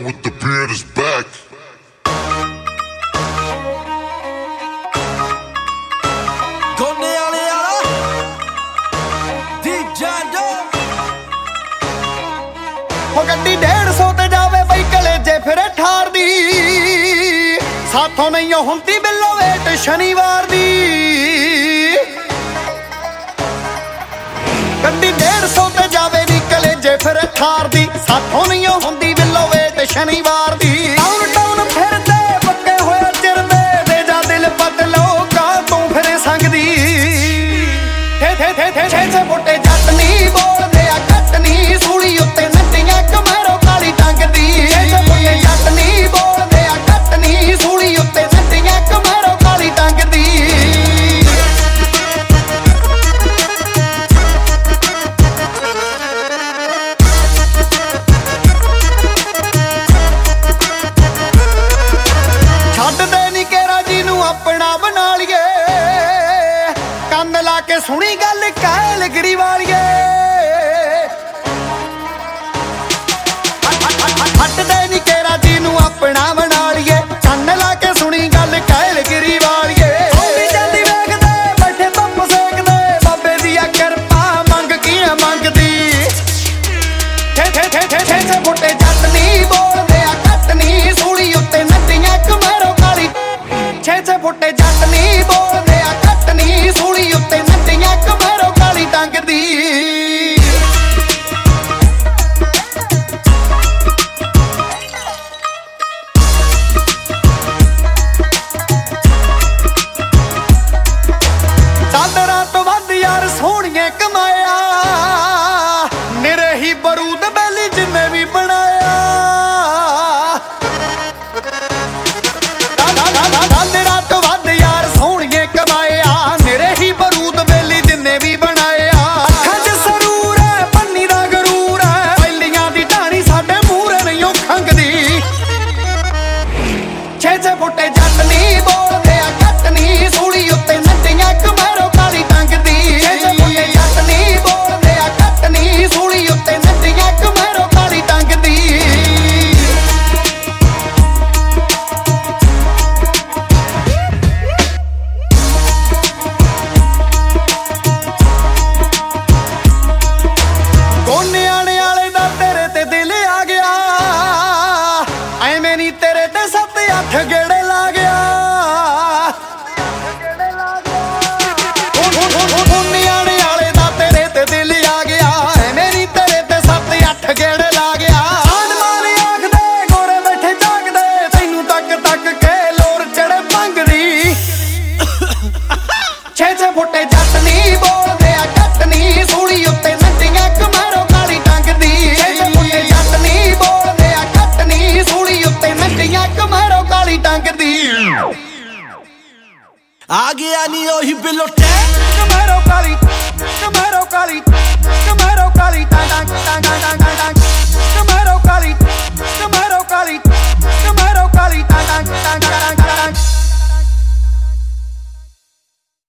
man with the beard is back. ਉਹ ਗੱਡੀ 150 ਤੇ ਜਾਵੇ ਬਈ ਕਲੇਜੇ ਫਿਰੇ ਠਾਰ ਦੀ ਸਾਥੋਂ ਨਹੀਂ ਹੁੰਦੀ ਬਿੱਲੋ ਵੇਟ ਸ਼ਨੀਵਾਰ ਦੀ ਗੱਡੀ 150 ਤੇ ਜਾਵੇ ਨੀ ਕਲੇਜੇ ਫਿਰੇ ਠਾਰ ਦੀ ਸਾਥੋਂ ਨਹੀਂ ਹੁੰਦੀ ਬਿੱਲੋ ਵੇਟ ਸ਼ਨੀਵਾਰ ਦੀ ਟਾਊਨ ਫਿਰਦੇ ਪੱਕੇ ਹੋਇਆ ਚਿਰਦੇ ਦੇ ਜਾ ਦਿਲ ਬਦਲੋ ਕਾ ਤੂੰ ਫਿਰੇ ਸੰਗਦੀ ਠੇ ਮੋਟੇ ਜੱਟ ਨਹੀਂ ਬੋਲਦੇ ਆ ਕੱਟ ਨਹੀਂ ਸੂਲੀ ਉੱਤੇ ਨੱਟੀਆਂ ਕਮਰੋ ਕਾਲੀ ਟੰਗਦੀ ਮੋਟੇ ਜੱਟ ਨਹੀਂ ਬੋਲਦੇ ਆ ਕੱਟ ਨਹੀਂ ਸੂਲੀ ਉੱਤੇ ਨੱਟੀਆਂ ਕਮਰੋ ਕਾਲੀ ਟੰਗਦੀ ਛੱਡਦੇ ਨੀ ਕੇਰਾ ਜੀ ਨੂੰ ਆਪਣਾ ਬਣਾ ਲਈਏ ਕੰਨ ਲਾ ਕੇ ਸੁਣੀ ਗੱਲ ਕਾਇਲ ਗਿਰੀ ਵਾਲੀਏ ਹੱਟਦੇ ਨੀ ਕੇਰਾ ਜੀ ਨੂੰ ਆਪਣਾ ਬਣਾ ਲਈਏ ਕੰਨ ਲਾ ਕੇ ਸੁਣੀ ਗੱਲ ਕਾਇਲ ਗਿਰੀ ਵਾਲੀਏ ਆਉਂਦੀ ਜਾਂਦੀ ਵੇਖਦੇ ਬੈਠੇ ਧੁੱਪ ਸੇਕਦੇ ਬਾਬੇ ਦੀ ਆ ਕਿਰਪਾ ਮੰਗ ਕੀ ਮੰਗਦੀ ਠੇ ਫੁੱਟੇ ਜੱਟ ਨਹੀਂ ਬੋਲਦੇ ਆ ਕੱਟ ਨਹੀਂ ਸੂਲੀ ਉੱਤੇ ਨੱਟੀਆਂ ਕਮਰੋ ਕਾਲੀ ਛੇ ਫੁੱਟੇ ਜੱਟ ਨਹੀਂ ਬੋਲਦੇ ਆ ਕੱਟ ਨਹੀਂ ਸੂਲੀ ਉੱਤੇ ਨੱਟੀਆਂ ਕਮਰੋ ਕਾਲੀ ਟੰਗਦੀ ਚਾਦਰਾਂ ਤੋਂ ਵੱਧ ਯਾਰ ਸੋਹਣੀਏ ਕਮਾਇਆ ਨਿਰੇ ਹੀ ਬਰੂਦ ਬੈਲੀ ਜਿੰਨੇ ਵੀ ਬਣਾਇਆ ਚਾਦਰਾਂ ਤੋਂ ਵੱਧ ਯਾਰ ਸੋਹਣੀਏ ਕਮਾਇਆ ਨਿਰੇ ਹੀ ਬਰੂਦ ਬੈਲੀ ਜਿੰਨੇ ਵੀ ਬਣਾਇਆ ਅੱਖਾਂ 'ਚ ਸਰੂਰ ਹੈ ਪੰਨੀ ਦਾ ਗਰੂਰ ਹੈ ਪਹਿਲੀਆਂ ਦੀ ਢਾਣੀ ਸਾਡੇ ਮੂਹਰੇ ਨਹੀਂ ਉਹ ਖੰਗਦੀ ਛੇ ਫੁੱਟੇ ਜੱਟ ਨਹੀਂ ਬੋਲਦੇ ਆ ਕੱਟ ਨਹੀਂ ਸੂਲੀ ਉੱਤੇ ਨੱਟੀਆਂ ਕਮਰੋ ਕਾਲੀ ਟੰਗਦੀ ਛੇ ਫੁੱਟੇ ਜੱਟ ਨਹੀਂ ਬੋਲਦੇ ਆ ਕੱਟ ਨਹੀਂ ਸੂਲੀ ਉੱਤੇ ਨੱਟੀਆਂ ਕਮਰੋ ਕਾਲੀ ਟੰਗਦੀ ਕੋਨਿਆਣੇ ਵਾਲੇ ਦਾ ਤੇਰੇ ਤੇ ਦਿਲ ਆ ਗਿਆ ਐਵੇਂ ਨੀ ਤੇਰੇ ਤੇ 7-8 ਗੇੜੇ ਲਾ ਗਿਆ ਕੋਨਿਆਣੇ ਵਾਲੇ ਦਾ ਤੇਰੇ ਤੇ ਦਿਲ ਆ ਗਿਆ ਐਵੇਂ ਨੀ ਤੇਰੇ ਤੇ 7-8 ਗੇੜੇ ਲਾ ਗਿਆ ਆਦਮਾਨ ਆਖਦੇ ਗੋਰੇ ਬੈਠੇ ਜਾਗਦੇ ਤੈਨੂੰ ਤੱਕ ਕੇ ਲੋਰ ਚੜੇ ਭੰਗਦੀ ਛੇ ਫੁੱਟੇ ਜੱਟ ਨਹੀਂ ਬੋਲਦੇ ਆ ਕੱਟ ਨਹੀਂ ਸੂਲੀ ਉੱਤੇ ਨੱਟੀਆਂ ਕਮਰੋ ਕਾਲੀ ਟੰਗਦੀ ਛੇ ਫੁੱਟੇ ਜੱਟ ਨਹੀਂ ਬੋਲਦੇ ਆ ਕੱਟ ਨਹੀਂ ਸੂਲੀ ਉੱਤੇ ਨੱਟੀਆਂ ਕਮਰੋ ਕਾਲੀ ਟੰਗਦੀ ਆ ਗਿਆ ਨੀ ਉਹੀ ਬਿਲੋਟੇ ਕਮਰੋ ਕਾਲੀ ਟੰਗ